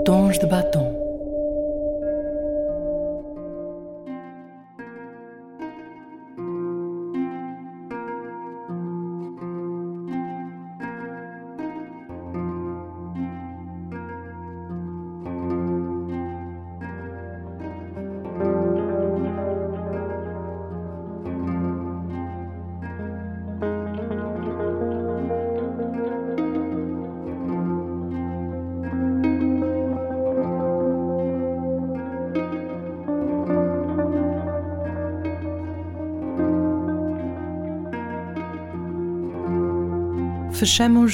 Tons de Batom. Fechamos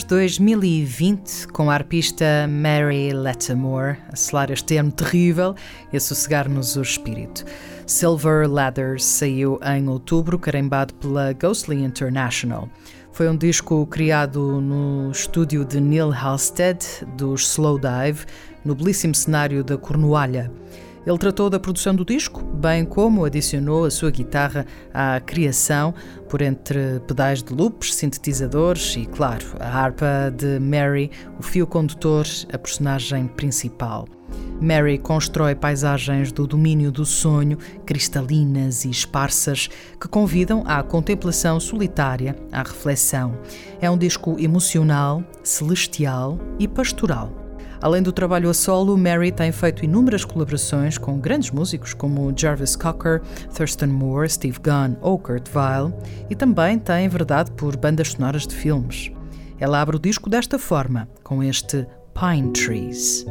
2020 com a arpista Mary Lattimore a selar este termo terrível e a sossegar-nos o espírito. Silver Ladders saiu em outubro, carimbado pela Ghostly International. Foi um disco criado no estúdio de Neil Halstead, dos Slowdive, no belíssimo cenário da Cornualha. Ele tratou da produção do disco, bem como adicionou a sua guitarra à criação, por entre pedais de loops, sintetizadores e, claro, a harpa de Mary, o fio condutor, a personagem principal. Mary constrói paisagens do domínio do sonho, cristalinas e esparsas, que convidam à contemplação solitária, à reflexão. É um disco emocional, celestial e pastoral. Além do trabalho a solo, Mary tem feito inúmeras colaborações com grandes músicos como Jarvis Cocker, Thurston Moore, Steve Gunn ou Kurt Weill, e também tem enverdado por bandas sonoras de filmes. Ela abre o disco desta forma, com este Pine Trees.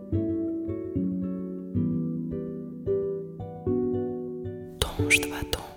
Tons de Batom.